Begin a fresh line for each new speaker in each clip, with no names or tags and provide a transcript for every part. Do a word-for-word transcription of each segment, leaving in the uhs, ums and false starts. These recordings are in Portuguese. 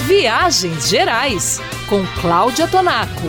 Viagens Gerais, com Cláudia Tonaco.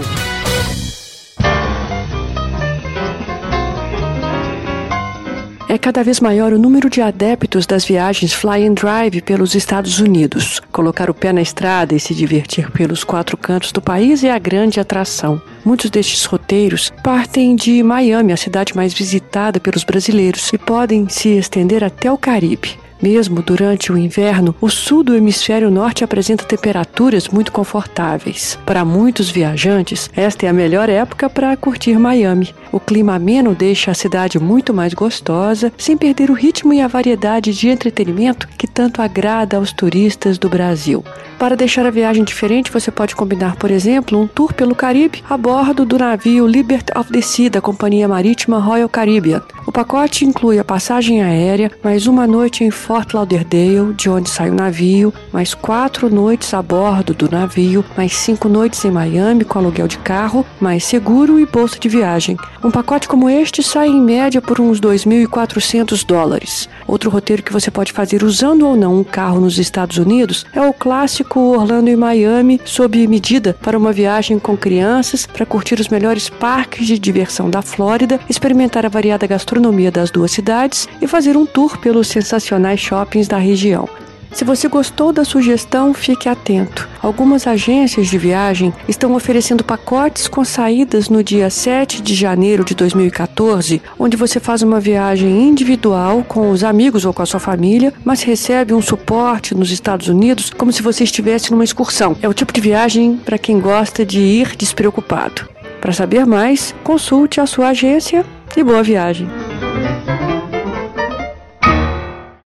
É cada vez maior o número de adeptos das viagens Fly and Drive pelos Estados Unidos. Colocar o pé na estrada e se divertir pelos quatro cantos do país é a grande atração. Muitos destes roteiros partem de Miami, a cidade mais visitada pelos brasileiros, e podem se estender até o Caribe. Mesmo durante o inverno, o sul do hemisfério norte apresenta temperaturas muito confortáveis. Para muitos viajantes, esta é a melhor época para curtir Miami. O clima ameno deixa a cidade muito mais gostosa, sem perder o ritmo e a variedade de entretenimento que tanto agrada aos turistas do Brasil. Para deixar a viagem diferente, você pode combinar, por exemplo, um tour pelo Caribe a bordo do navio Liberty of the Sea da companhia marítima Royal Caribbean. O pacote inclui a passagem aérea, mais uma noite em Fort Lauderdale, de onde sai o navio, mais quatro noites a bordo do navio, mais cinco noites em Miami com aluguel de carro, mais seguro e bolsa de viagem. Um pacote como este sai em média por uns dois mil e quatrocentos dólares. Outro roteiro que você pode fazer usando ou não um carro nos Estados Unidos é o clássico Orlando e Miami, sob medida para uma viagem com crianças, para curtir os melhores parques de diversão da Flórida, experimentar a variada gastronomia das duas cidades e fazer um tour pelos sensacionais shoppings da região. Se você gostou da sugestão, fique atento. Algumas agências de viagem estão oferecendo pacotes com saídas no dia sete de janeiro de dois mil e quatorze, onde você faz uma viagem individual com os amigos ou com a sua família, mas recebe um suporte nos Estados Unidos como se você estivesse numa excursão. É o tipo de viagem para quem gosta de ir despreocupado. Para saber mais, consulte a sua agência e boa viagem.